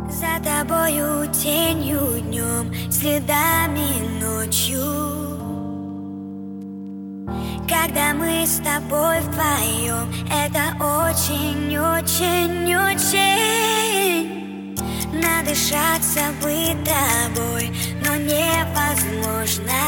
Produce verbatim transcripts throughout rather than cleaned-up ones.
За тобою тенью днем, следами ночью. Когда мы с тобой вдвоем, это очень-очень-очень. Надышаться бы тобой, но невозможно.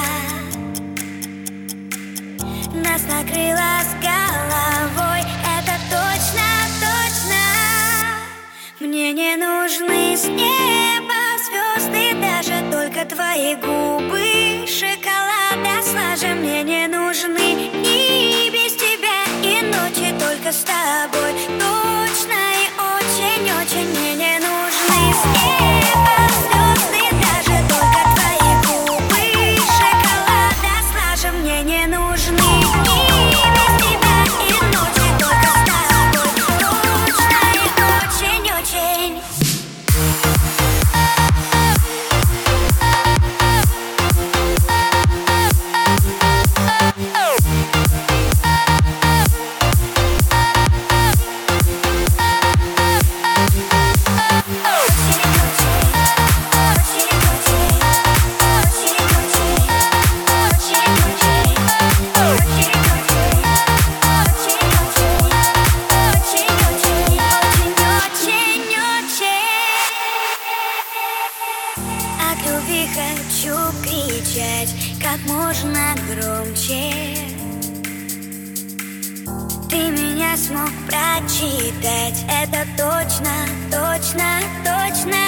Нас накрыло с головой, это точно-точно. Мне не нужны с неба звезды, даже только твои губы шоколада слаже. Мне не нужны ни без тебя и ночи только с тобой. Точно и очень-очень. Мне не нужны с неба звезды, даже только твои губы шоколада слаже. Мне не нужны ни без тебя и ночи только с тобой. Точно и очень-очень. От любви хочу кричать как можно громче. Ты меня смог прочитать, это точно, точно, точно.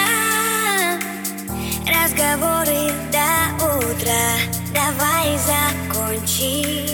Разговоры до утра, давай закончим.